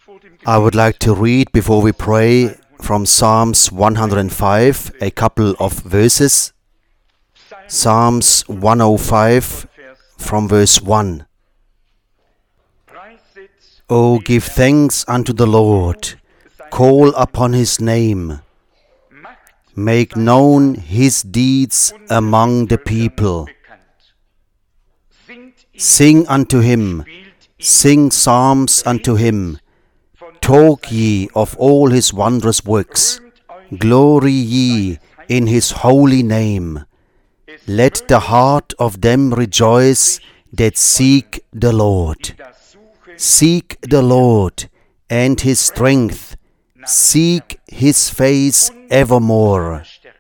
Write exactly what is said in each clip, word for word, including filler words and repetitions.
I would like to read, before we pray, from Psalms one hundred five, a couple of verses. Psalms one oh five, from verse one. O give thanks unto the Lord, call upon His name, make known His deeds among the people. Sing unto Him, sing psalms unto Him, talk ye of all His wondrous works, glory ye in His holy name. Let the heart of them rejoice that seek the Lord. Seek the Lord and His strength, seek His face evermore.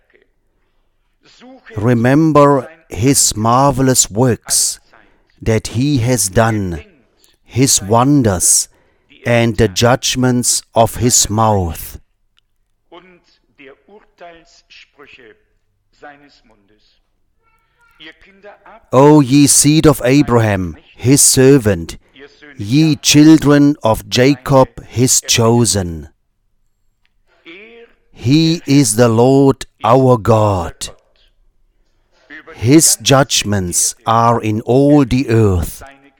Remember His marvelous works that He has done, His wonders, and the judgments of His mouth. O ye seed of Abraham, His servant, ye children of Jacob, His chosen. He is the Lord our God. His judgments are in all the earth.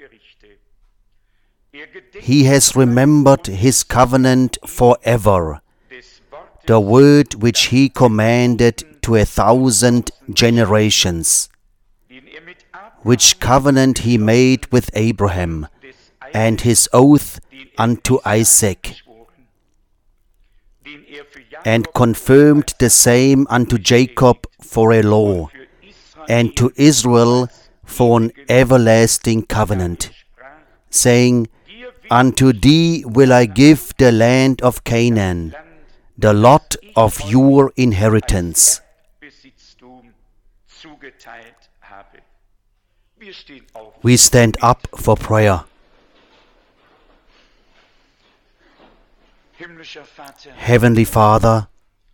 He has remembered His covenant forever, the word which He commanded to a thousand generations, which covenant He made with Abraham, and His oath unto Isaac, and confirmed the same unto Jacob for a law, and to Israel for an everlasting covenant, saying, Unto thee will I give the land of Canaan, the lot of your inheritance. We stand up for prayer. Heavenly Father,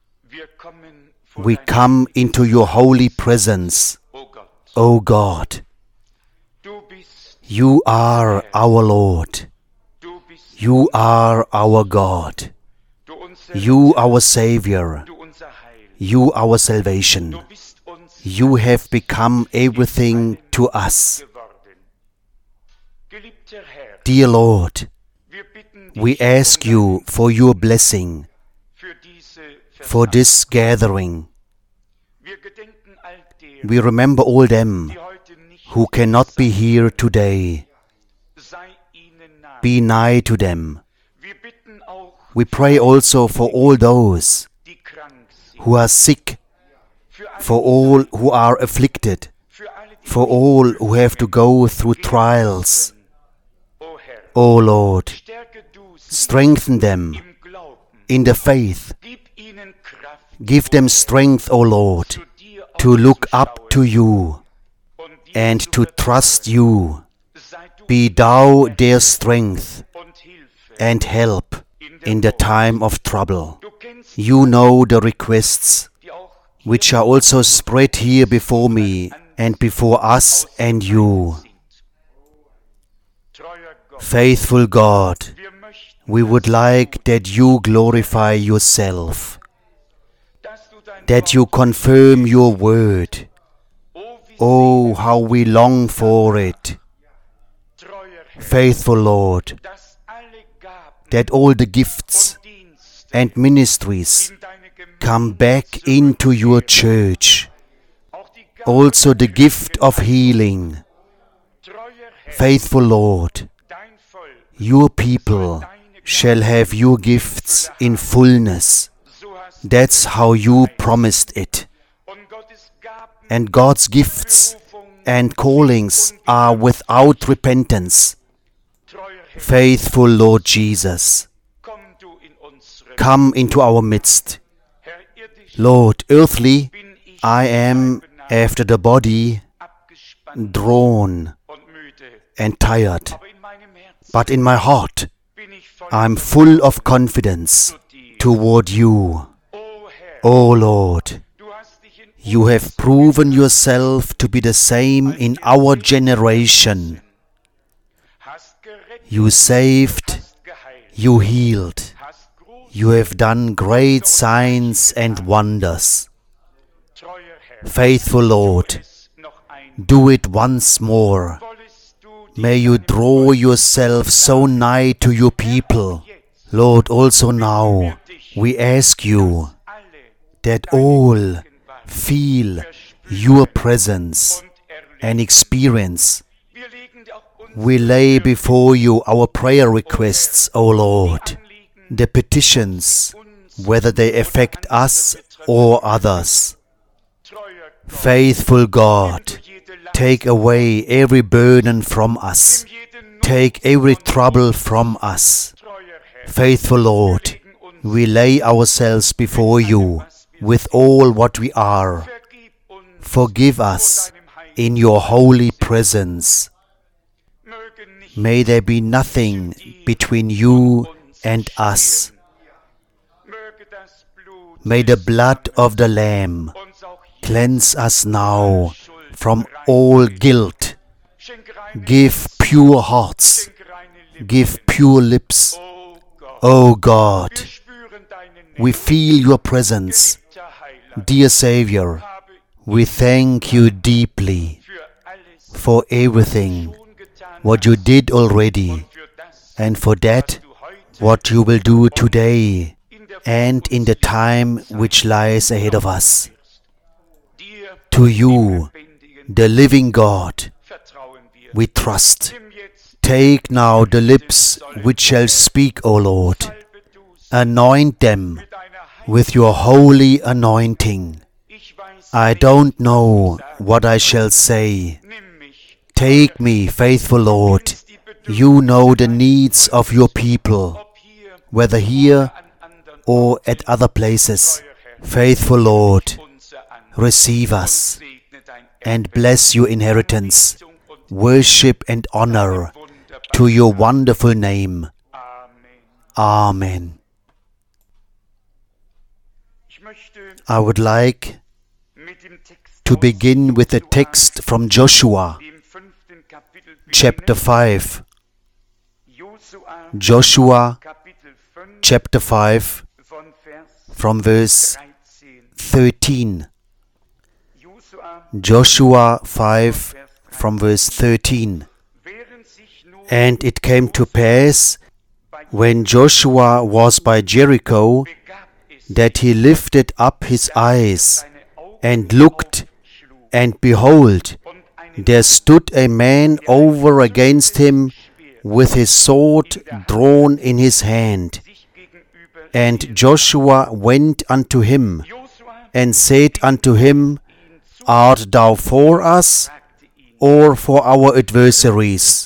we come into your holy presence, O God. You are our Lord. You are our God. You our Savior. You our salvation. You have become everything to us. Dear Lord, we ask you for your blessing for this gathering. We remember all them who cannot be here today. Be nigh to them. We pray also for all those who are sick, for all who are afflicted, for all who have to go through trials. O Lord, strengthen them in the faith. Give them strength, O Lord, to look up to you and to trust you. Be thou their strength and help in the time of trouble. You know the requests which are also spread here before me and before us and you. Faithful God, we would like that you glorify yourself, that you confirm your word. Oh, how we long for it. Faithful Lord, that all the gifts and ministries come back into your church. Also the gift of healing. Faithful Lord, your people shall have your gifts in fullness. That's how you promised it. And God's gifts and callings are without repentance. Faithful Lord Jesus, come into our midst. Lord, earthly, I am after the body drawn and tired, but in my heart I am full of confidence toward you. O Lord, you have proven yourself to be the same in our generation. You saved, You healed. You have done great signs and wonders. Faithful Lord, do it once more. May you draw yourself so nigh to your people. Lord, also now we ask you that all feel your presence and experience. We lay before you our prayer requests, O Lord, the petitions, whether they affect us or others. Faithful God, take away every burden from us. Take every trouble from us. Faithful Lord, we lay ourselves before you with all what we are. Forgive us in your holy presence. May there be nothing between you and us. May the blood of the Lamb cleanse us now from all guilt. Give pure hearts. Give pure lips. O God, we feel your presence. Dear Savior, we thank you deeply for everything what you did already, and for that what you will do today and in the time which lies ahead of us. To you, the living God, we trust. Take now the lips which shall speak, O Lord. Anoint them with your holy anointing. I don't know what I shall say. Take me, faithful Lord. You know the needs of your people, whether here or at other places. Faithful Lord, receive us and bless your inheritance. Worship and honor to your wonderful name. Amen. I would like to begin with a text from Joshua, chapter five. Joshua, chapter five, from verse thirteen. Joshua five, from verse thirteen. And it came to pass, when Joshua was by Jericho, that he lifted up his eyes and looked, and behold, there stood a man over against him with his sword drawn in his hand. And Joshua went unto him and said unto him, Art thou for us, or for our adversaries?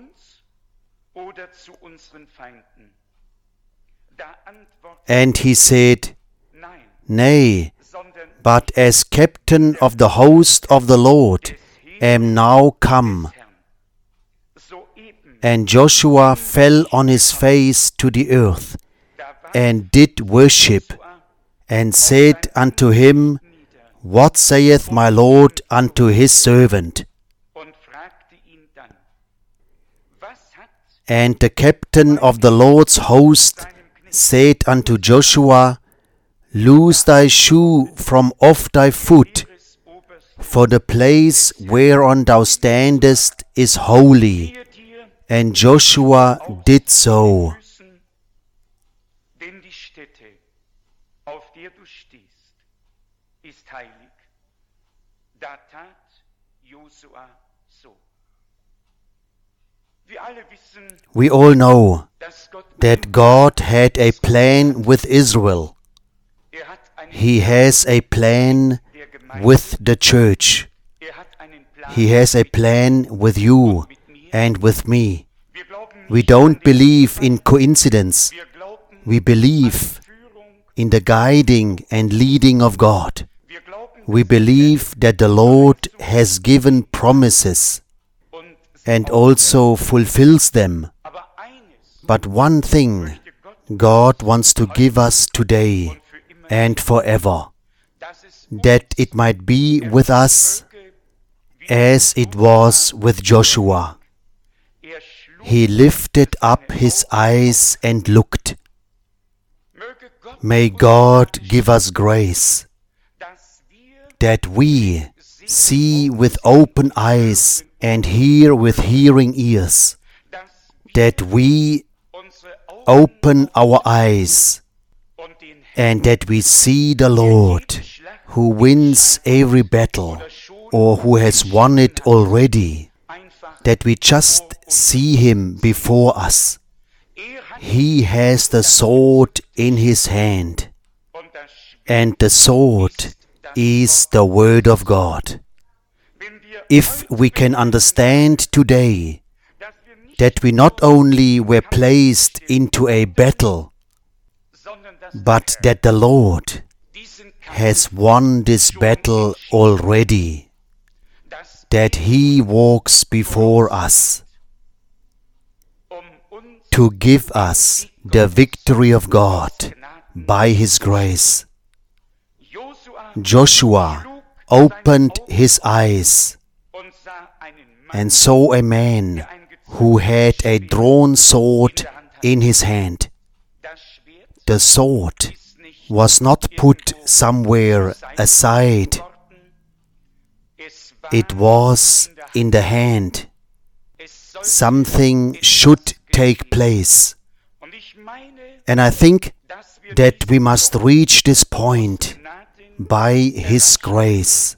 And he said, Nay, but as captain of the host of the Lord am now come. And Joshua fell on his face to the earth, and did worship, and said unto him, What saith my Lord unto his servant? And the captain of the Lord's host said unto Joshua, Loose thy shoe from off thy foot, for the place whereon thou standest is holy. And Joshua did so. We all know that God had a plan with Israel. He has a plan with the church. He has a plan with you and with me. We don't believe in coincidence. We believe in the guiding and leading of God. We believe that the Lord has given promises and also fulfills them. But one thing God wants to give us today and forever, that it might be with us as it was with Joshua. he lifted up his eyes and looked. May God give us grace, that we see with open eyes and hear with hearing ears, that we open our eyes and that we see the Lord, who wins every battle or who has won it already, that we just see Him before us. He has the sword in His hand, and the sword is the Word of God. If we can understand today that we not only were placed into a battle, but that the Lord has won this battle already, that He walks before us to give us the victory of God by His grace. Joshua opened his eyes and saw a man who had a drawn sword in his hand. The sword was not put somewhere aside. It was in the hand. Something should take place. And I think that we must reach this point by His grace,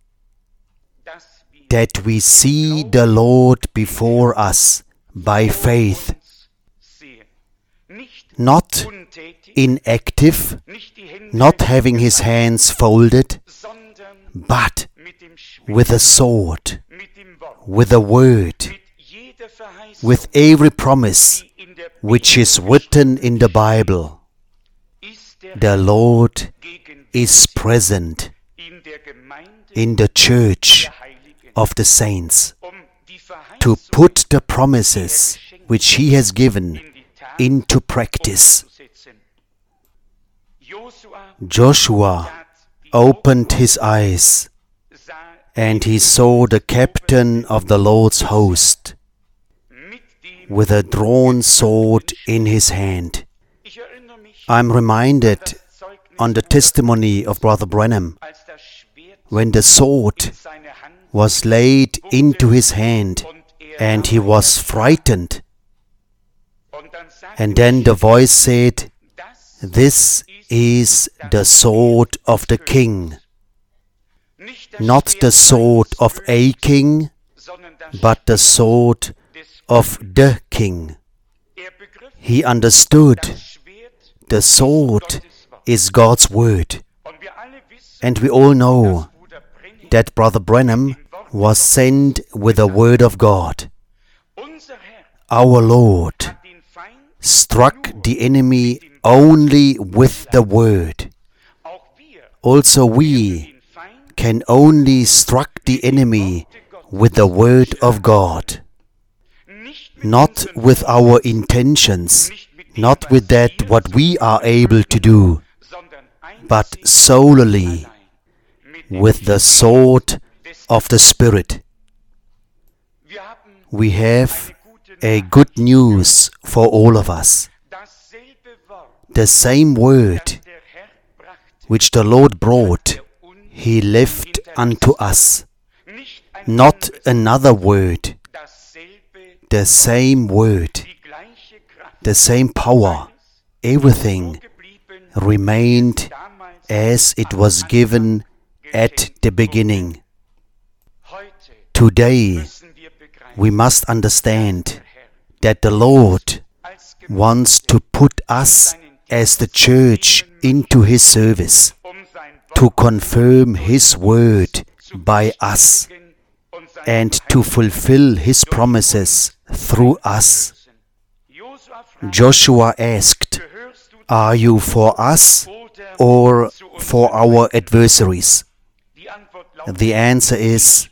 that we see the Lord before us by faith, not inactive, not having His hands folded, but with a sword, with a word, with every promise which is written in the Bible. The Lord is present in the church of the saints to put the promises which He has given into practice. Joshua opened his eyes and he saw the captain of the Lord's host with a drawn sword in his hand. I'm reminded on the testimony of Brother Branham, when the sword was laid into his hand and he was frightened. And then the voice said, "This is the sword of the king." Not the sword of a king, but the sword of the king. He understood the sword is God's word. And we all know that Brother Branham was sent with the word of God. Our Lord struck the enemy only with the word. Also we can only struck the enemy with the word of God. Not with our intentions, not with that what we are able to do, but solely with the sword of the Spirit. We have a good news for all of us. The same word which the Lord brought, He left unto us. Not another word. The same word, the same power, everything remained as it was given at the beginning. Today, we must understand that the Lord wants to put us as the church into His service, to confirm His word by us, and to fulfill His promises through us. Joshua asked, "Are you for us or for our adversaries?" The answer is,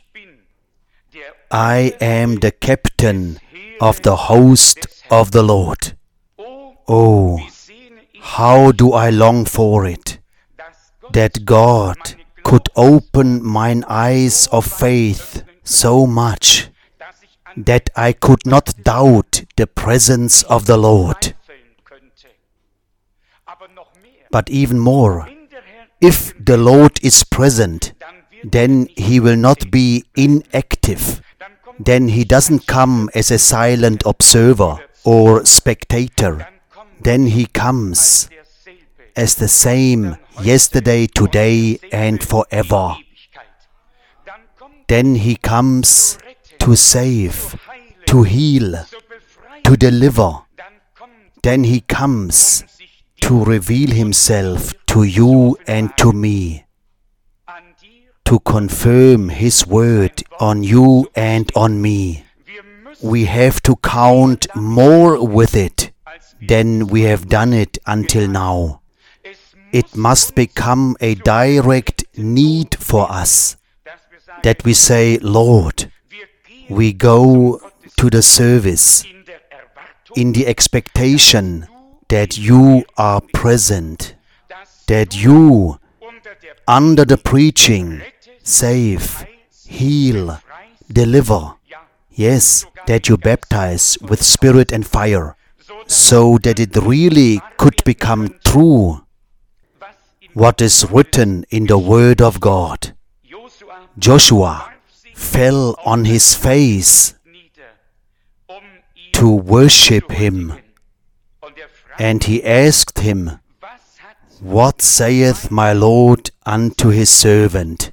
"I am the captain of the host of the Lord." Oh, how do I long for it, that God could open mine eyes of faith so much that I could not doubt the presence of the Lord. But even more, if the Lord is present, then He will not be inactive. Then He doesn't come as a silent observer or spectator. Then He comes as the same yesterday, today, and forever. Then He comes to save, to heal, to deliver. Then He comes to reveal Himself to you and to me, to confirm His word on you and on me. We have to count more with it than we have done it until now. It must become a direct need for us that we say, Lord, we go to the service in the expectation that You are present, that You, under the preaching, save, heal, deliver. Yes, that You baptize with Spirit and fire, so that it really could become true what is written in the Word of God. Joshua fell on his face to worship Him, and he asked Him, What saith my Lord unto His servant?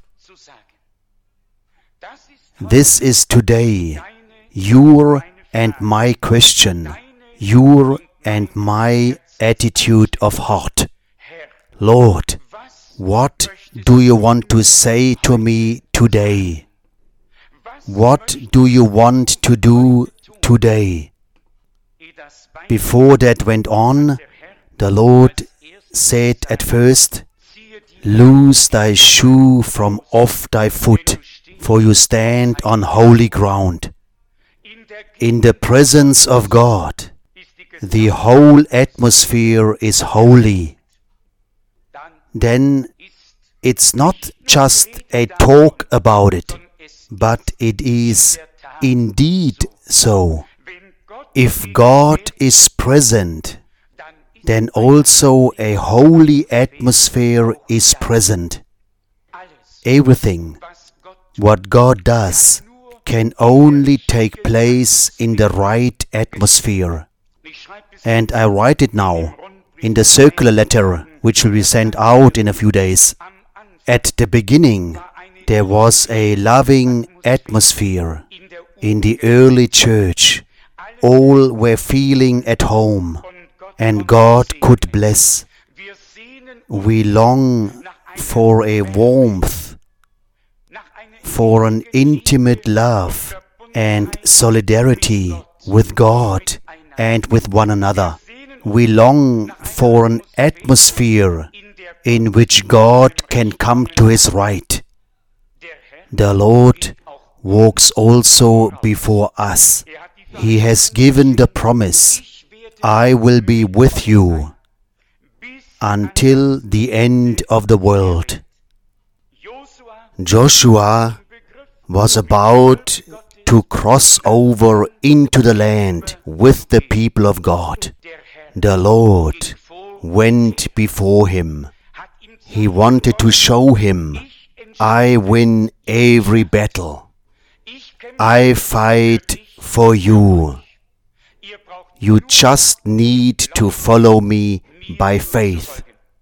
This is today your and my question, your and my attitude of heart. Lord, what do You want to say to me today? What do You want to do today? Before that went on, the Lord said at first, Loose thy shoe from off thy foot, for you stand on holy ground. In the presence of God, the whole atmosphere is holy. Then it's not just a talk about it, but it is indeed so. If God is present, then also a holy atmosphere is present. Everything what God does can only take place in the right atmosphere. And I write it now in the circular letter which will be sent out in a few days. At the beginning there was a loving atmosphere in the early church. All were feeling at home, and God could bless. We long for a warmth, for an intimate love and solidarity with God and with one another. We long for an atmosphere in which God can come to His right. The Lord walks also before us. He has given the promise, I will be with you until the end of the world. Joshua was about to cross over into the land with the people of God. The Lord went before him. He wanted to show him, I win every battle. I fight for you. You just need to follow me by faith.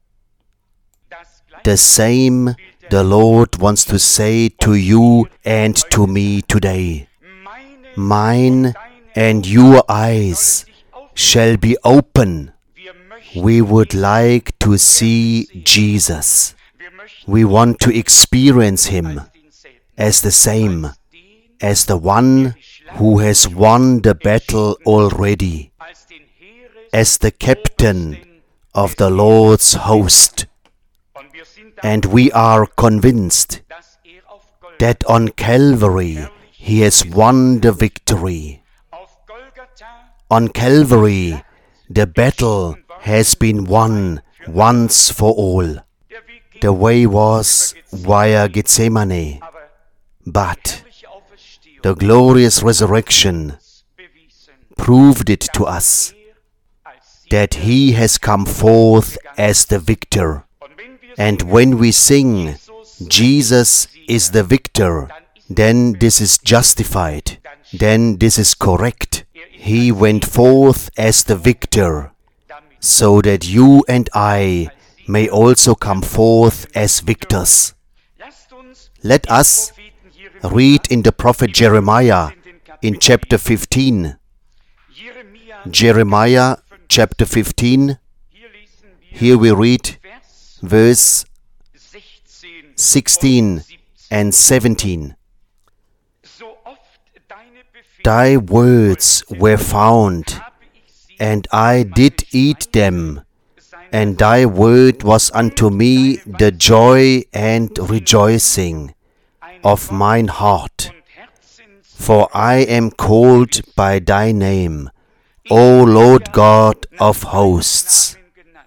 The same the Lord wants to say to you and to me today. Mine and your eyes shall be open. We would like to see Jesus. We want to experience Him as the same, as the one who has won the battle already, as the captain of the Lord's host. And we are convinced that on Calvary He has won the victory. On Calvary the battle has been won once for all. The way was via Gethsemane, but The glorious resurrection proved it to us that He has come forth as the victor. And when we sing, Jesus is the victor, then this is justified, then this is correct. He went forth as the victor, so that you and I may also come forth as victors. Let us read in the prophet Jeremiah in chapter fifteen. Jeremiah chapter fifteen. Here we read verse sixteen and seventeen. Thy words were found, and I did eat them, and thy word was unto me the joy and rejoicing of mine heart. For I am called by thy name, O Lord God of hosts.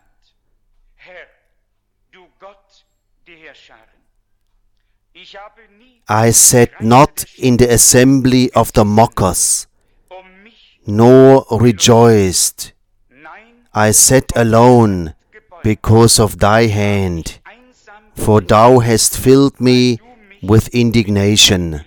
I sat not in the assembly of the mockers, nor rejoiced. I sat alone because of thy hand, for thou hast filled me with indignation.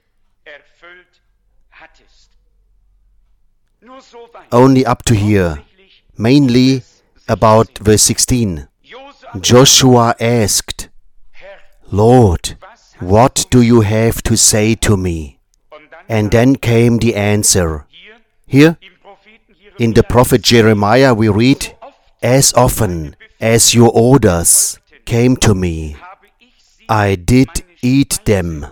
Only up to here, mainly about verse sixteen. Joshua asked, Lord, what do you have to say to me? And then came the answer. Here, in the prophet Jeremiah, we read, As often as your orders came to me, I did eat them.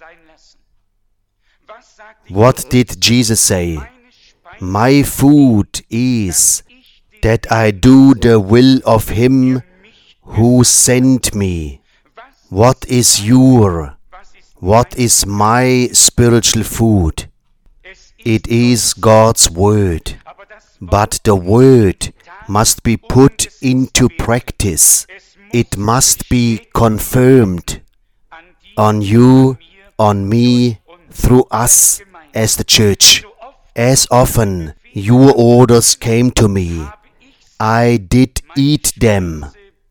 What did Jesus say? My food is that I do the will of Him who sent me. What is your, what is my spiritual food? It is God's Word. But the Word must be put into practice. It must be confirmed on you, on me, through us as the church. As often your orders came to me, I did eat them.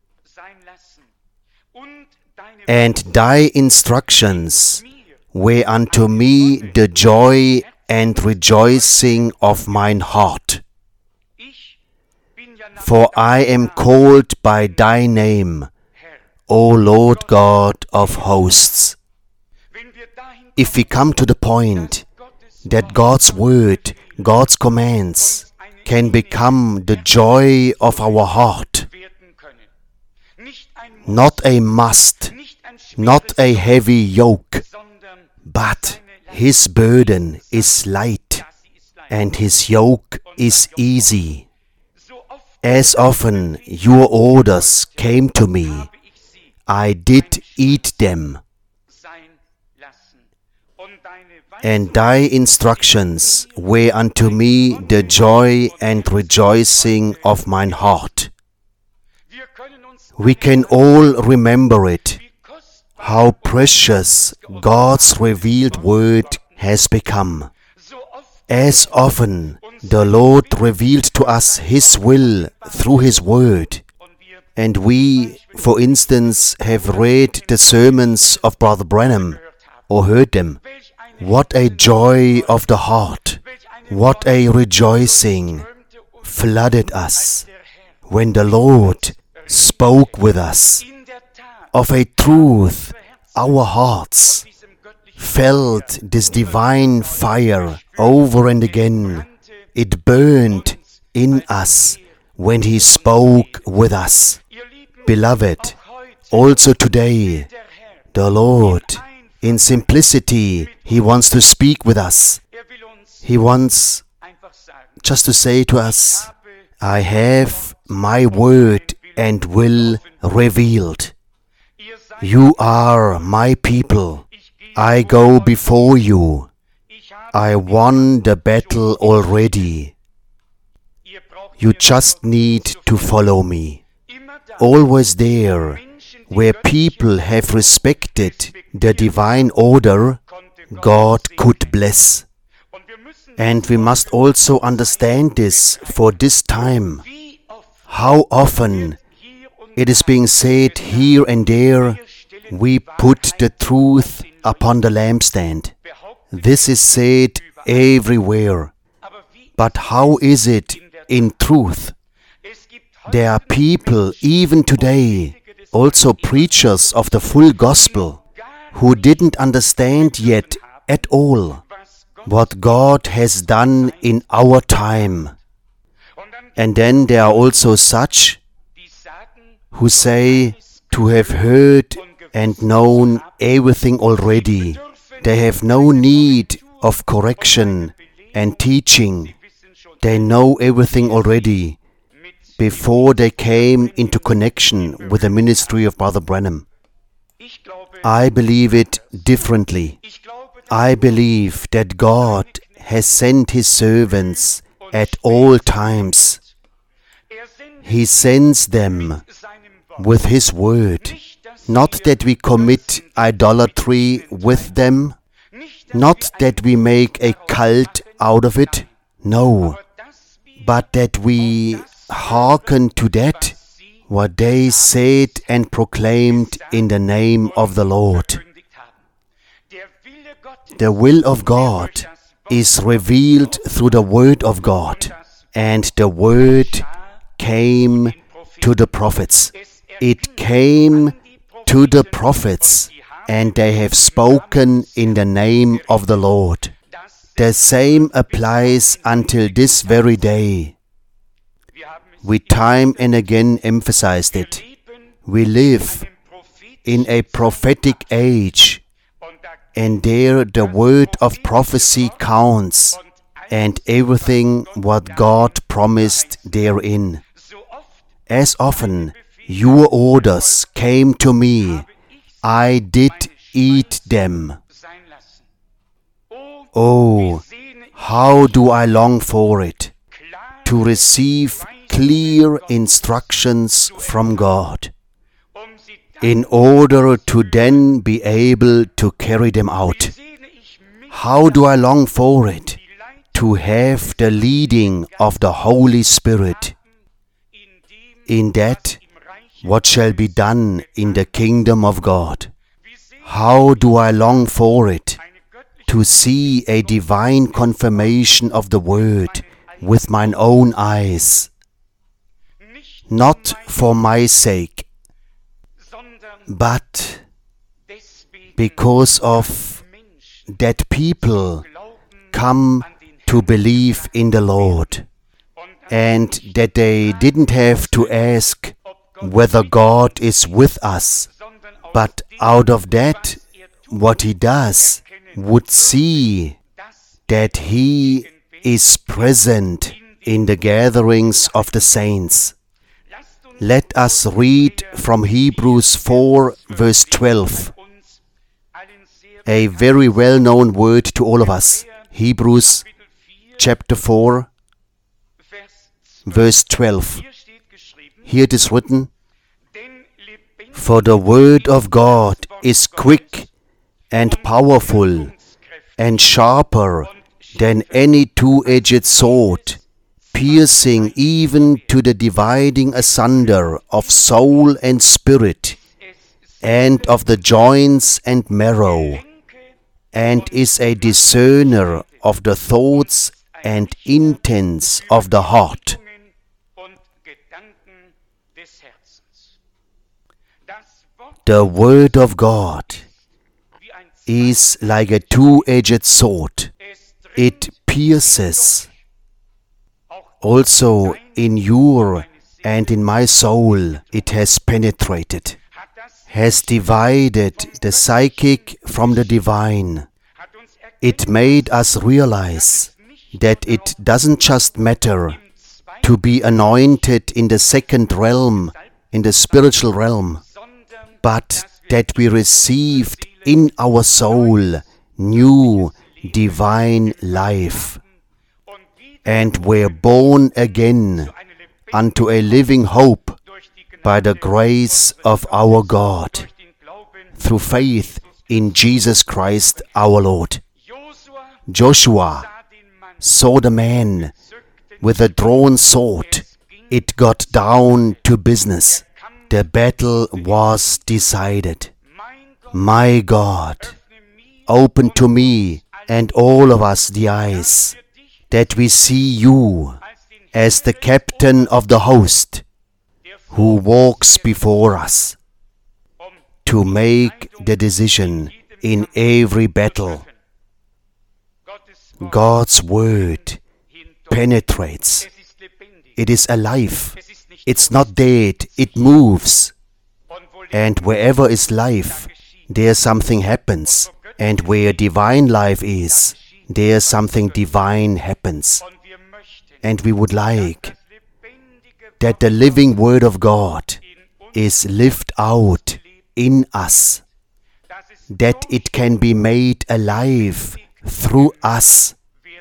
And thy instructions were unto me the joy and rejoicing of mine heart. For I am called by thy name, O Lord God of hosts. If we come to the point that God's word, God's commands can become the joy of our heart, not a must, not a heavy yoke, but His burden is light and His yoke is easy. As often your orders came to me, I did eat them. And thy instructions were unto me the joy and rejoicing of mine heart. We can all remember it, how precious God's revealed word has become. As often the Lord revealed to us His will through His word, and we, for instance, have read the sermons of Brother Branham or heard them, what a joy of the heart, what a rejoicing flooded us when the Lord spoke with us. Of a truth, our hearts felt this divine fire over and again. It burned in us when He spoke with us. Beloved, also today, the Lord, in simplicity, He wants to speak with us. He wants just to say to us, I have my word and will revealed. You are my people. I go before you. I won the battle already. You just need to follow me. Always there, where people have respected the divine order, God could bless. And we must also understand this for this time. How often it is being said here and there, we put the truth upon the lampstand. This is said everywhere. But how is it in truth? There are people, even today, also preachers of the full gospel, who didn't understand yet at all what God has done in our time. And then there are also such who say to have heard and known everything already. They have no need of correction and teaching. They know everything already before they came into connection with the ministry of Brother Branham. I believe it differently. I believe that God has sent His servants at all times. He sends them with His word. Not that we commit idolatry with them, not that we make a cult out of it, no, but that we hearken to that, what they said and proclaimed in the name of the Lord. The will of God is revealed through the Word of God, and the Word came to the prophets. It came to the prophets, and they have spoken in the name of the Lord. The same applies until this very day. We time and again emphasized it. We live in a prophetic age, and there the word of prophecy counts, and everything what God promised therein. As often your orders came to me, I did eat them. Oh, how do I long for it, to receive clear instructions from God, in order to then be able to carry them out. How do I long for it, to have the leading of the Holy Spirit in that what shall be done in the kingdom of God. How do I long for it, to see a divine confirmation of the Word with mine own eyes, not for my sake, but because of that people come to believe in the Lord, and that they didn't have to ask whether God is with us, but out of that, what He does, would see that He is present in the gatherings of the saints. Let us read from Hebrews four, verse twelve. A very well-known word to all of us. Hebrews chapter four, verse twelve. Here it is written, "For the word of God is quick and powerful and sharper than any two-edged sword, piercing even to the dividing asunder of soul and spirit, and of the joints and marrow, and is a discerner of the thoughts and intents of the heart." The Word of God is like a two-edged sword. It pierces. Also in your and in my soul it has penetrated, has divided the psychic from the divine. It made us realize that it doesn't just matter to be anointed in the second realm, in the spiritual realm, but that we received in our soul new divine life, and were born again unto a living hope by the grace of our God, through faith in Jesus Christ our Lord. Joshua saw the man with a drawn sword. It got down to business. The battle was decided. My God, open to me and all of us the eyes, that we see you as the captain of the host who walks before us to make the decision in every battle. God's word penetrates. It is alive. It's not dead. It moves. And wherever is life, there something happens. And where divine life is, there something divine happens. And we would like that the living Word of God is lived out in us, that it can be made alive through us,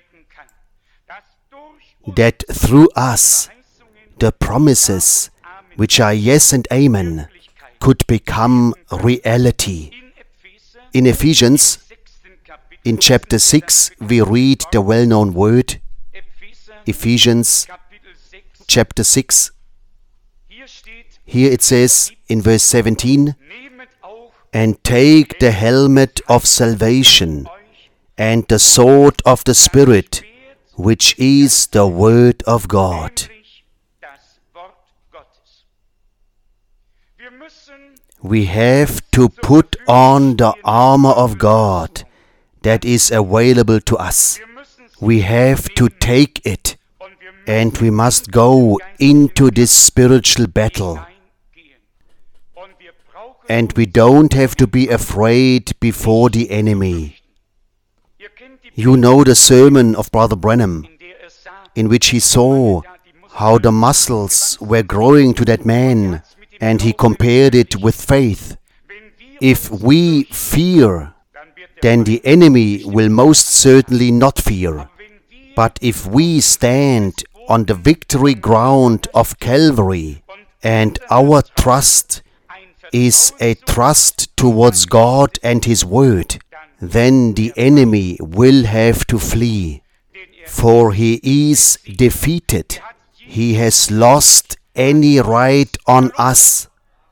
that through us the promises which are yes and amen could become reality. In Ephesians, in chapter six, we read the well-known word, Ephesians chapter six. Here it says in verse seventeen, and take the helmet of salvation and the sword of the Spirit, which is the Word of God. We have to put on the armor of God that is available to us. We have to take it, and we must go into this spiritual battle. And we don't have to be afraid before the enemy. You know the sermon of Brother Branham, in which he saw how the muscles were growing to that man, and he compared it with faith. If we fear, then the enemy will most certainly not fear. But if we stand on the victory ground of Calvary, and our trust is a trust towards God and His Word, then the enemy will have to flee. For he is defeated. He has lost any right on us.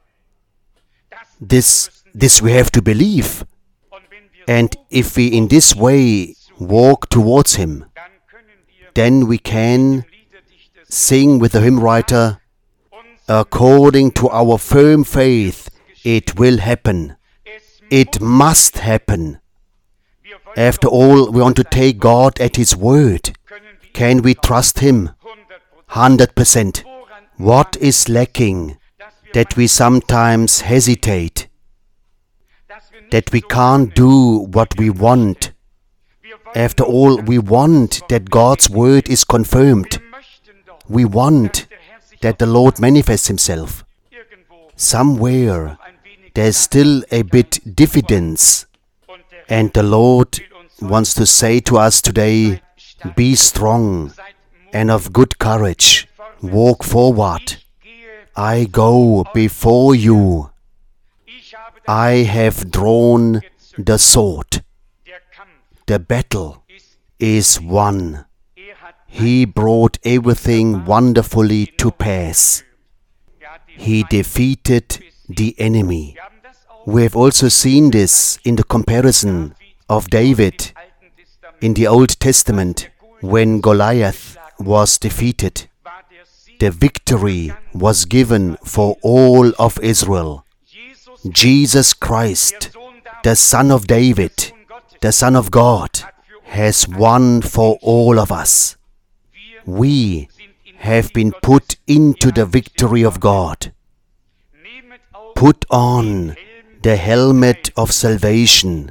This, this we have to believe. And if we in this way walk towards Him, then we can sing with the hymn writer, according to our firm faith, it will happen. It must happen. After all, we want to take God at His word. Can we trust Him? one hundred percent. What is lacking? That we sometimes hesitate. That we can't do what we want. After all, we want that God's word is confirmed. We want that the Lord manifests Himself. Somewhere there's still a bit diffidence, and the Lord wants to say to us today, be strong and of good courage. Walk forward. I go before you. I have drawn the sword. The battle is won. He brought everything wonderfully to pass. He defeated the enemy. We have also seen this in the comparison of David in the Old Testament when Goliath was defeated. The victory was given for all of Israel. Jesus Christ, the Son of David, the Son of God, has won for all of us. We have been put into the victory of God. Put on the helmet of salvation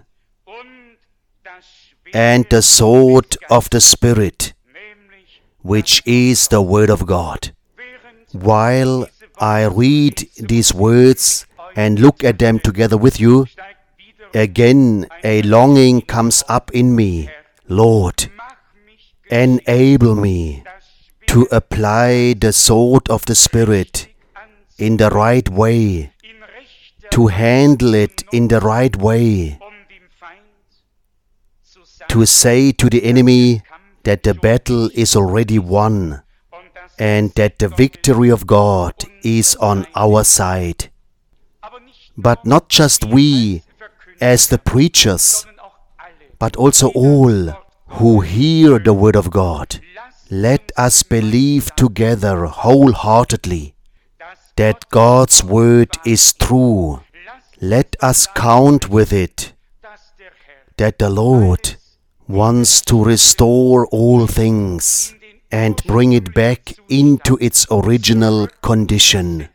and the sword of the Spirit, which is the Word of God. While I read these words and look at them together with you, again a longing comes up in me. Lord, enable me to apply the sword of the Spirit in the right way, to handle it in the right way, to say to the enemy that the battle is already won and that the victory of God is on our side. But not just we as the preachers, but also all who hear the word of God. Let us believe together wholeheartedly that God's word is true. Let us count with it that the Lord wants to restore all things and bring it back into its original condition.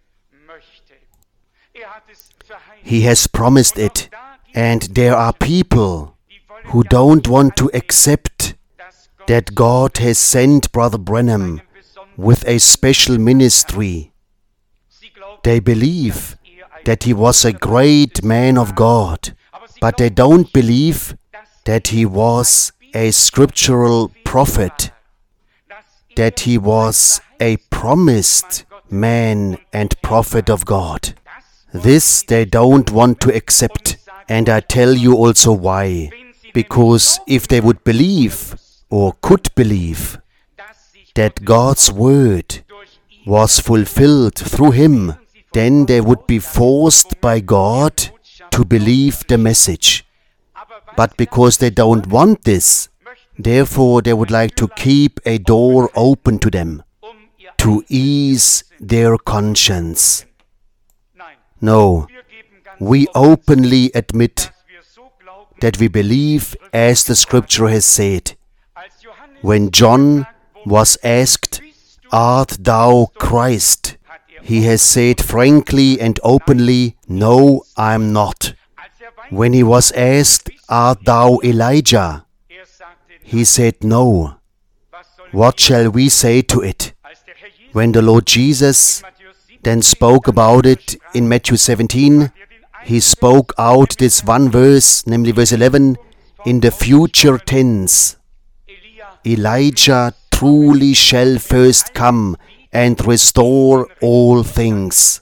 He has promised it, and there are people who don't want to accept that God has sent Brother Branham with a special ministry. They believe that he was a great man of God, but they don't believe that he was a scriptural prophet, that he was a promised man and prophet of God. This they don't want to accept, and I tell you also why. Because if they would believe, or could believe, that God's word was fulfilled through him, then they would be forced by God to believe the message. But because they don't want this, therefore they would like to keep a door open to them, to ease their conscience. No, we openly admit that we believe as the scripture has said. When John was asked, "Art thou Christ?" he has said frankly and openly, "No, I am not." When he was asked, "Art thou Elijah?" he said, "No." What shall we say to it? When the Lord Jesus then spoke about it in Matthew seventeen, he spoke out this one verse, namely verse eleven, in the future tense. Elijah truly shall first come and restore all things.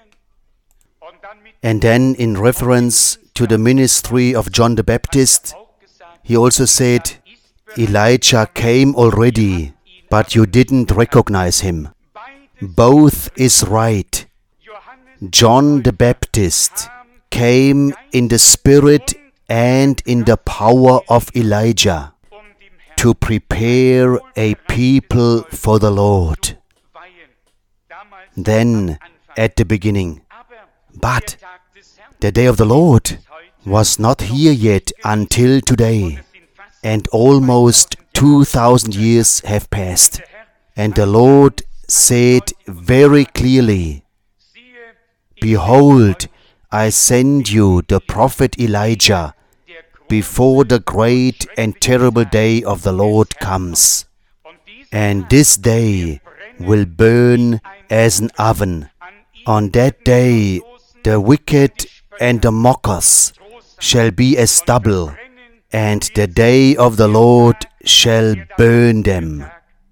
And then in reference to the ministry of John the Baptist, he also said, Elijah came already, but you didn't recognize him. Both is right. John the Baptist came in the spirit and in the power of Elijah to prepare a people for the Lord. Then, at the beginning. But the day of the Lord was not here yet until today, and almost two thousand years have passed. And the Lord said very clearly, "Behold, I send you the prophet Elijah before the great and terrible day of the Lord comes. And this day will burn as an oven. On that day the wicked and the mockers shall be as stubble, and the day of the Lord shall burn them."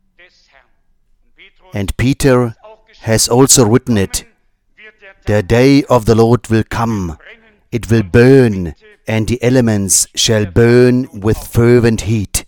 And Peter has also written it. The day of the Lord will come. It will burn, and the elements shall burn with fervent heat.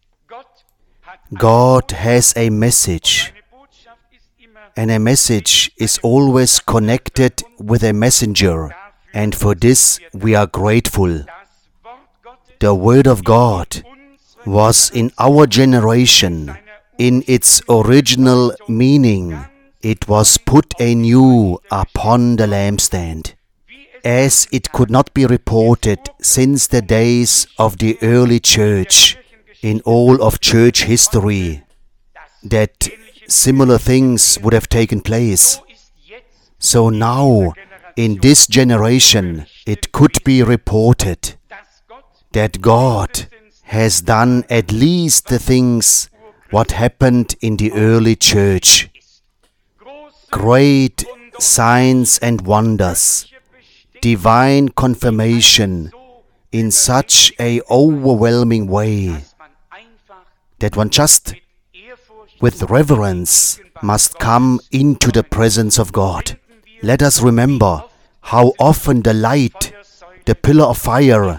God has a message, and a message is always connected with a messenger, and for this we are grateful. The Word of God was in our generation, in its original meaning, it was put anew upon the lampstand, as it could not be reported since the days of the early church, in all of church history, that similar things would have taken place. So now, in this generation, it could be reported that God has done at least the things what happened in the early church. Great signs and wonders, divine confirmation in such a overwhelming way that one just with reverence must come into the presence of God. Let us remember how often the light, the pillar of fire,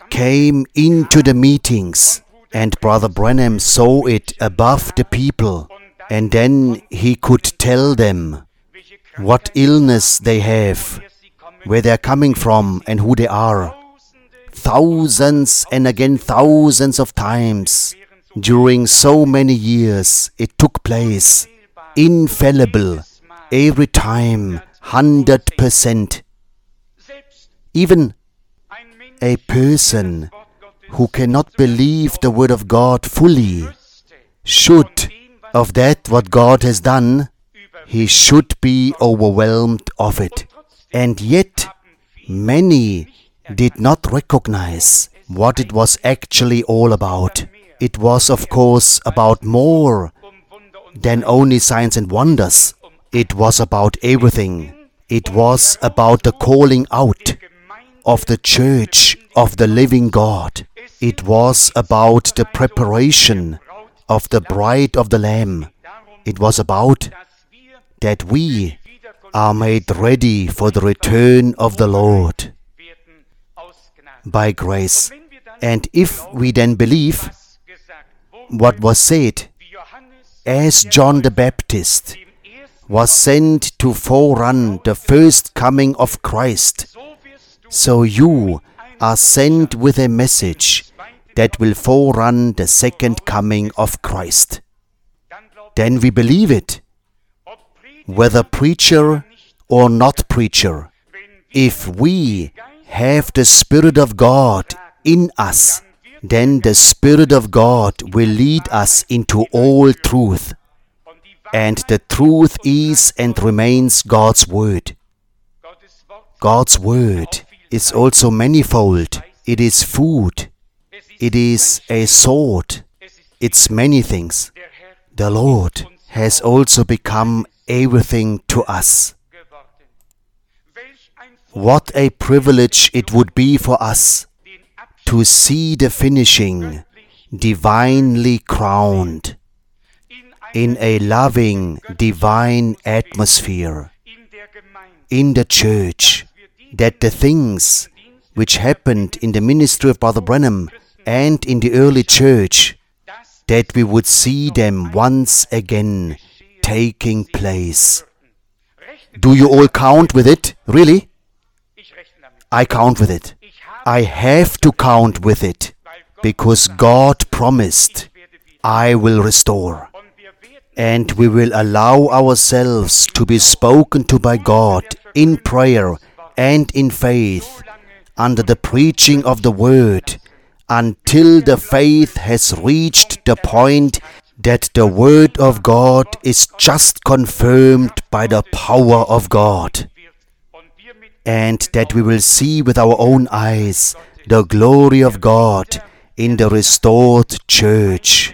came into the meetings, and Brother Branham saw it above the people, and then he could tell them what illness they have, where they are coming from, and who they are. Thousands and again thousands of times during so many years it took place, infallible, every time, hundred percent. Even a person who cannot believe the Word of God fully should, of that what God has done, he should be overwhelmed of it. And yet, many did not recognize what it was actually all about. It was, of course, about more than only signs and wonders. It was about everything. It was about the calling out of the church of the living God. It was about the preparation of the bride of the Lamb. It was about that we are made ready for the return of the Lord by grace. And if we then believe what was said, as John the Baptist was sent to forerun the first coming of Christ, so you are sent with a message that will forerun the second coming of Christ. Then we believe it, whether preacher or not preacher. If we have the Spirit of God in us, then the Spirit of God will lead us into all truth. And the truth is and remains God's Word. God's Word is also manifold. It is food. It is a sword. It's many things. The Lord has also become everything to us. What a privilege it would be for us to see the finishing, divinely crowned, in a loving, divine atmosphere, in the church, that the things which happened in the ministry of Brother Branham and in the early church, that we would see them once again taking place. Do you all count with it? Really? I count with it. I have to count with it, because God promised, I will restore. And we will allow ourselves to be spoken to by God in prayer and in faith, under the preaching of the Word, until the faith has reached the point that the Word of God is just confirmed by the power of God, and that we will see with our own eyes the glory of God in the restored church.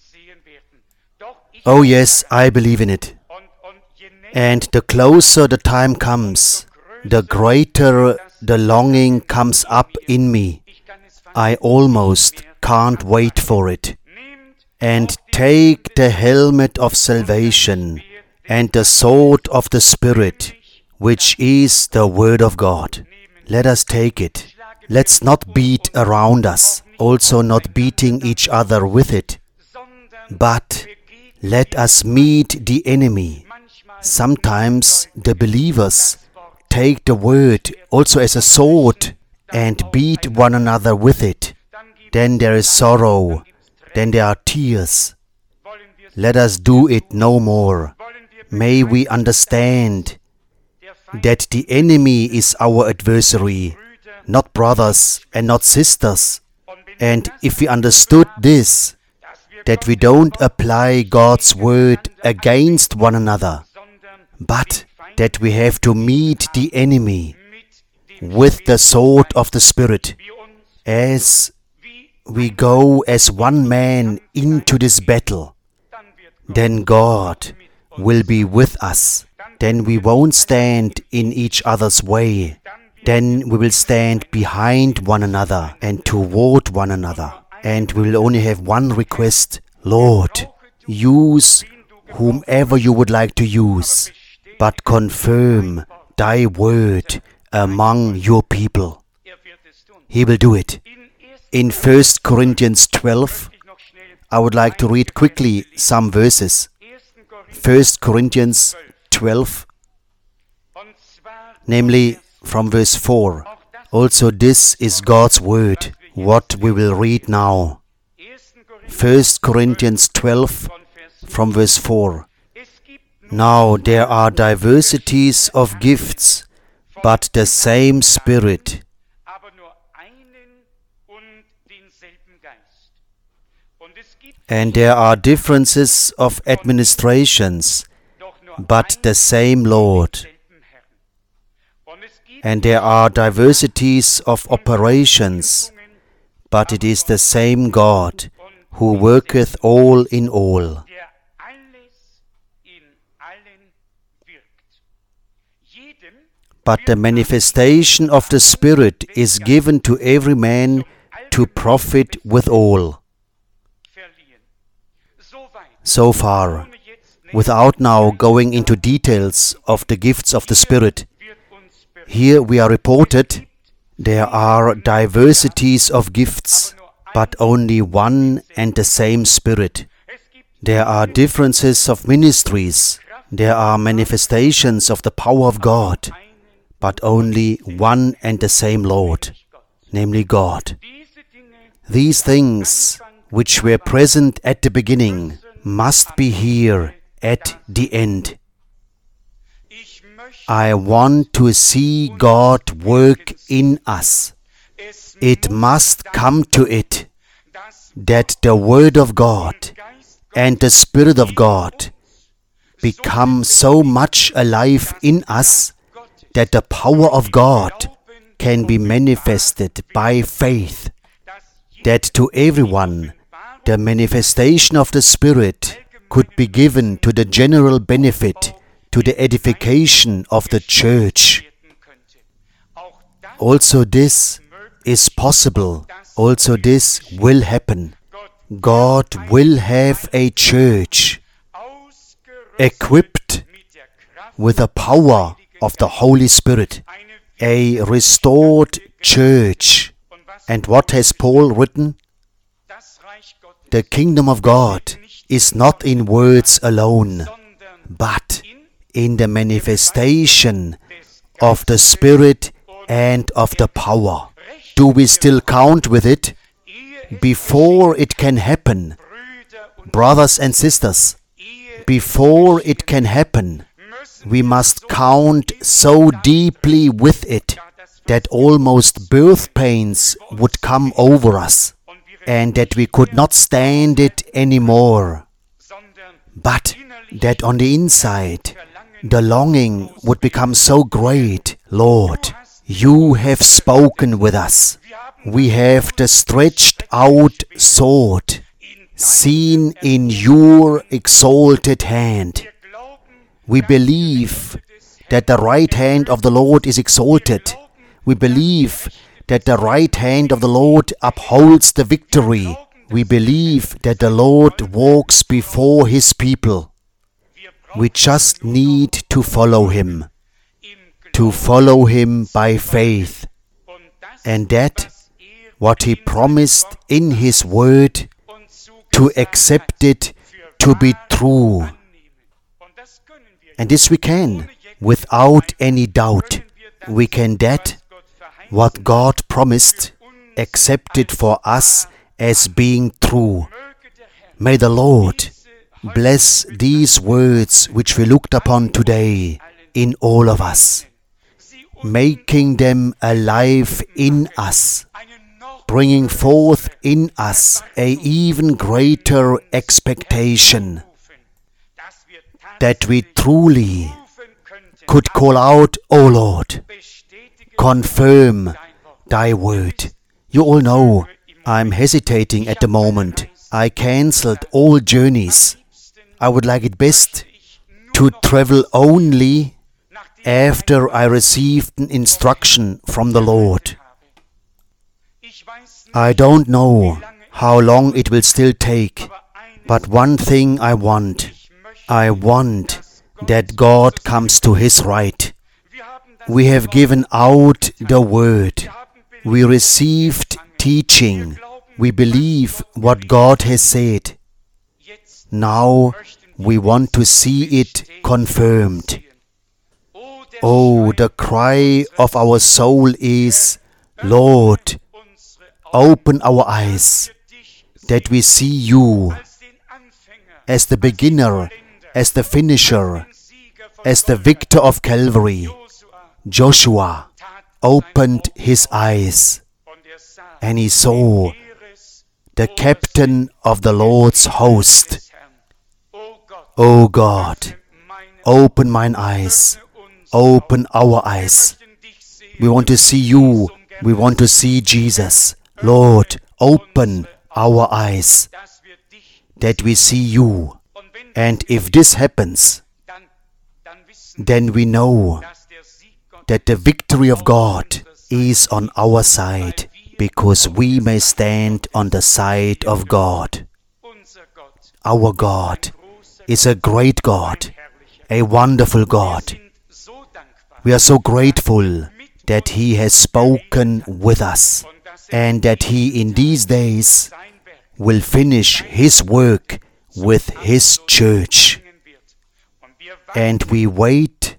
Oh yes, I believe in it. And the closer the time comes, the greater the longing comes up in me. I almost can't wait for it. And take the helmet of salvation and the sword of the Spirit, which is the Word of God. Let us take it. Let's not beat around us, also not beating each other with it, but let us meet the enemy. Sometimes the believers take the Word also as a sword and beat one another with it. Then there is sorrow, then there are tears. Let us do it no more. May we understand that the enemy is our adversary, not brothers and not sisters. And if we understood this, that we don't apply God's Word against one another, but that we have to meet the enemy with the sword of the Spirit, as we go as one man into this battle, then God will be with us. Then we won't stand in each other's way. Then we will stand behind one another and toward one another. And we will only have one request: Lord, use whomever you would like to use, but confirm Thy Word among your people. He will do it. in First Corinthians twelve. I would like to read quickly some verses. First Corinthians twelve, namely from verse four. Also this is God's word, what we will read now. First Corinthians twelve, from verse four. Now there are diversities of gifts, but the same Spirit. And there are differences of administrations, but the same Lord. And there are diversities of operations, but it is the same God, who worketh all in all. But the manifestation of the Spirit is given to every man to profit withal. So far, without now going into details of the gifts of the Spirit, here we are reported, there are diversities of gifts, but only one and the same Spirit. There are differences of ministries, there are manifestations of the power of God, but only one and the same Lord, namely God. These things which were present at the beginning must be here at the end. I want to see God work in us. It must come to it that the Word of God and the Spirit of God become so much alive in us that the power of God can be manifested by faith, that to everyone the manifestation of the Spirit could be given to the general benefit, to the edification of the church. Also this is possible, also this will happen. God will have a church equipped with the power of the Holy Spirit, a restored church. And what has Paul written? The kingdom of God is not in words alone, but in the manifestation of the Spirit and of the power. Do we still count with it? Before it can happen, brothers and sisters, before it can happen, we must count so deeply with it that almost birth pains would come over us, and that we could not stand it anymore, but that on the inside the longing would become so great. Lord, you have spoken with us. We have the stretched out sword seen in your exalted hand. We believe that the right hand of the Lord is exalted. We believe that the right hand of the Lord upholds the victory. We believe that the Lord walks before His people. We just need to follow Him, to follow Him by faith, and that what He promised in His Word, to accept it to be true. And this we can, without any doubt. We can that what God promised, accept it for us as being true. May the Lord bless these words which we looked upon today in all of us, making them alive in us, bringing forth in us a even greater expectation, that we truly could call out, O Lord, confirm Thy word. You all know I'm hesitating at the moment. I cancelled all journeys. I would like it best to travel only after I received an instruction from the Lord. I don't know how long it will still take, but one thing I want. I want that God comes to His right. We have given out the word. We received teaching. We believe what God has said. Now we want to see it confirmed. Oh, the cry of our soul is, Lord, open our eyes, that we see you as the beginner, as the finisher, as the victor of Calvary. Joshua opened his eyes, and he saw the captain of the Lord's host. O God, open mine eyes, open our eyes. We want to see you, we want to see Jesus. Lord, open our eyes, that we see you. And if this happens, then we know that the victory of God is on our side, because we may stand on the side of God. Our God is a great God, a wonderful God. We are so grateful that He has spoken with us, and that He in these days will finish His work with His church. And we wait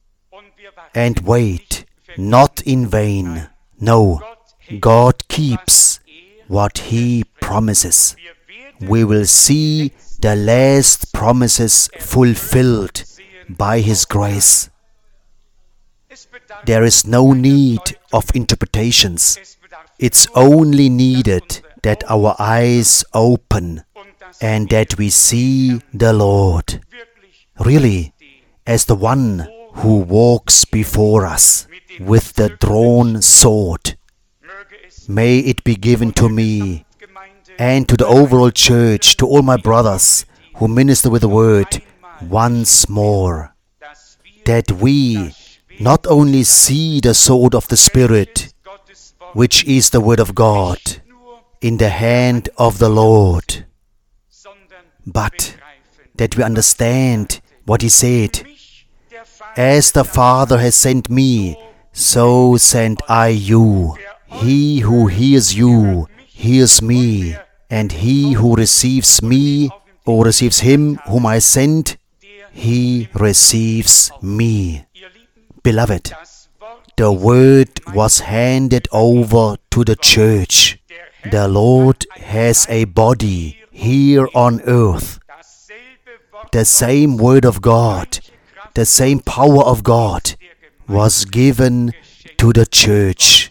and wait, not in vain. No, God keeps what He promises. We will see the last promises fulfilled by His grace. There is no need of interpretations. It's only needed that our eyes open and that we see the Lord, really, as the one who walks before us with the drawn sword. May it be given to me and to the overall church, to all my brothers who minister with the word, once more, that we not only see the sword of the Spirit, which is the word of God, in the hand of the Lord, but that we understand what He said. As the Father has sent me, so send I you. He who hears you, hears me, and he who receives me, or receives him whom I sent, he receives me. Beloved, the word was handed over to the church. The Lord has a body here on earth. The same word of God, the same power of God was given to the church.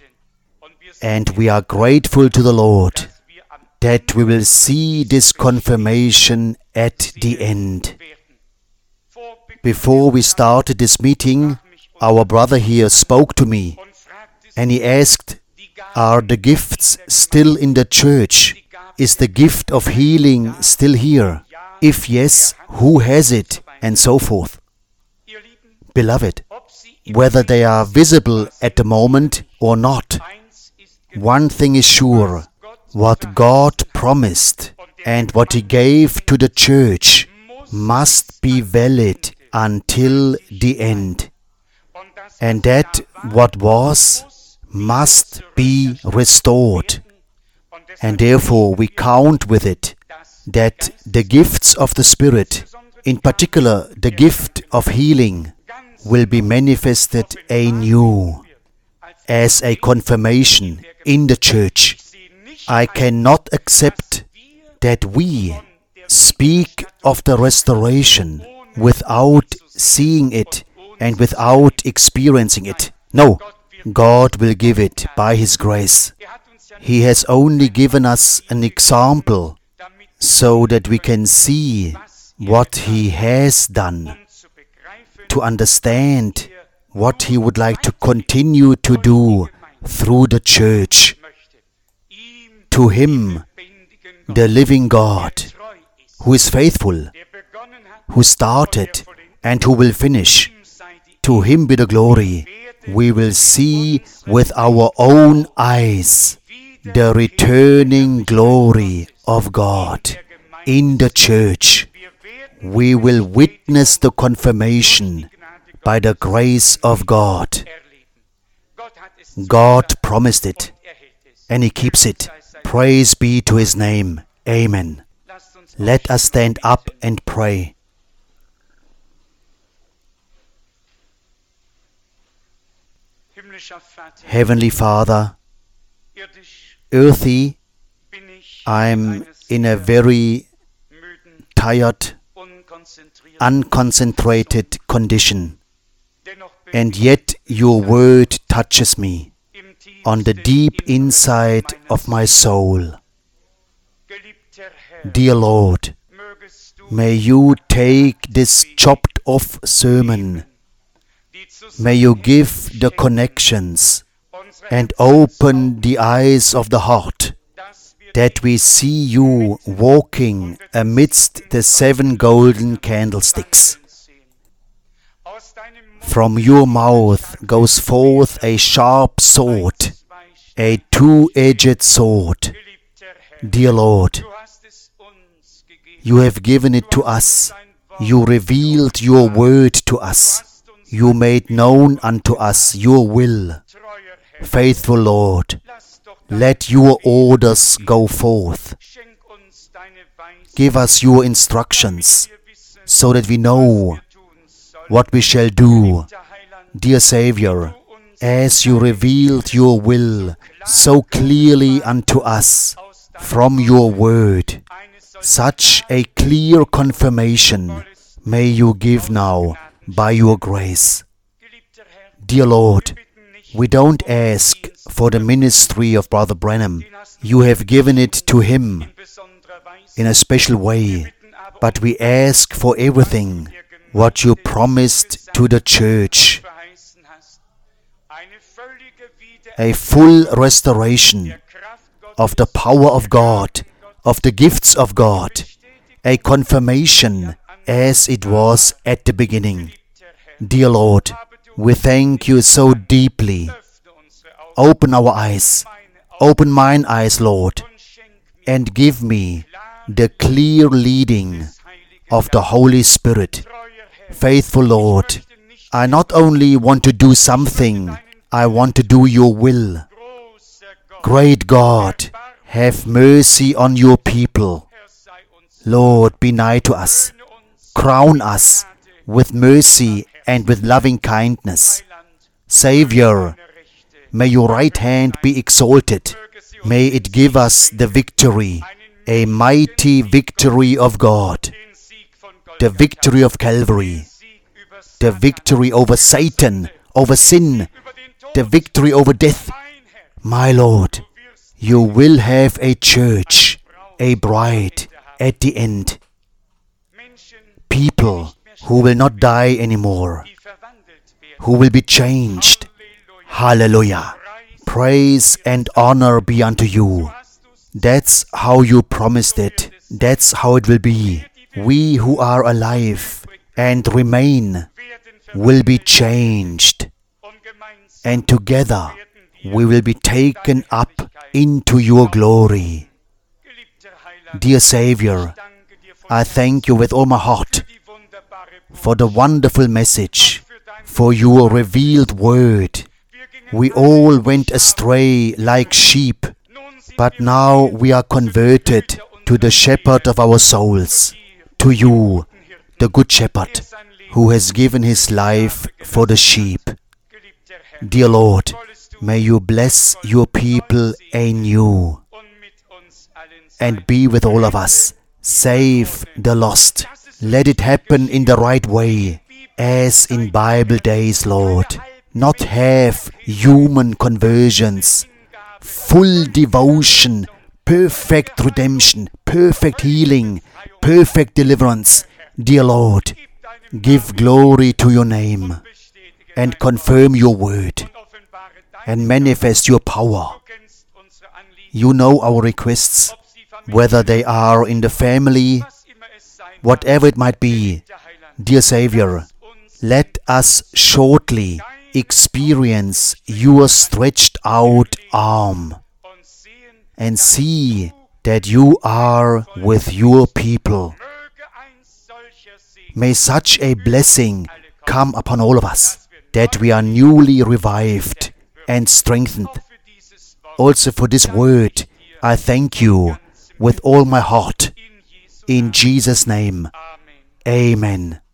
And we are grateful to the Lord that we will see this confirmation at the end. Before we started this meeting, our brother here spoke to me, and he asked, are the gifts still in the church? Is the gift of healing still here? If yes, who has it? And so forth. Beloved, whether they are visible at the moment or not, one thing is sure: what God promised and what He gave to the church must be valid until the end. And that what was must be restored. And therefore we count with it that the gifts of the Spirit, in particular the gift of healing, will be manifested anew as a confirmation in the church. I cannot accept that we speak of the restoration without seeing it and without experiencing it. No, God will give it by His grace. He has only given us an example so that we can see what He has done, to understand what He would like to continue to do through the church. To Him, the living God, who is faithful, who started and who will finish, to Him be the glory. We will see with our own eyes the returning glory of God in the church. We will witness the confirmation by the grace of God. God promised it, and He keeps it. Praise be to His name. Amen. Let us stand up and pray. Heavenly Father, earthy, I'm in a very tired, unconcentrated condition, and yet your word touches me on the deep inside of my soul. Dear Lord, may you take this chopped off sermon, may you give the connections and open the eyes of the heart, that we see you walking amidst the seven golden candlesticks. From your mouth goes forth a sharp sword, a two-edged sword. Dear Lord, you have given it to us. You revealed your word to us. You made known unto us your will. Faithful Lord, let your orders go forth. Give us your instructions, so that we know what we shall do. Dear Savior, as you revealed your will so clearly unto us from your word, such a clear confirmation may you give now by your grace. Dear Lord, we don't ask for the ministry of Brother Branham. You have given it to him in a special way, but we ask for everything what you promised to the church. A full restoration of the power of God, of the gifts of God, a confirmation as it was at the beginning. Dear Lord, we thank you so deeply. Open our eyes, open mine eyes, Lord, and give me the clear leading of the Holy Spirit. Faithful Lord, I not only want to do something, I want to do your will. Great God, have mercy on your people. Lord, be nigh to us. Crown us with mercy and with loving kindness. Savior, may your right hand be exalted. May it give us the victory, a mighty victory of God. The victory of Calvary. The victory over Satan, over sin. The victory over death. My Lord, you will have a church, a bride at the end. People who will not die anymore, who will be changed. Hallelujah. Praise and honor be unto you. That's how you promised it. That's how it will be. We who are alive and remain will be changed. And together we will be taken up into your glory. Dear Savior, I thank you with all my heart for the wonderful message, for your revealed word. We all went astray like sheep, but now we are converted to the shepherd of our souls, to you, the good shepherd, who has given his life for the sheep. Dear Lord, may you bless your people anew and be with all of us. Save the lost. Let it happen in the right way, as in Bible days, Lord. Not have human conversions, full devotion, perfect redemption, perfect healing, perfect deliverance. Dear Lord, give glory to your name and confirm your word and manifest your power. You know our requests, whether they are in the family, whatever it might be. Dear Savior, let us shortly experience your stretched out arm and see that you are with your people. May such a blessing come upon all of us, that we are newly revived and strengthened. Also for this word, I thank you with all my heart. In Jesus' name, amen.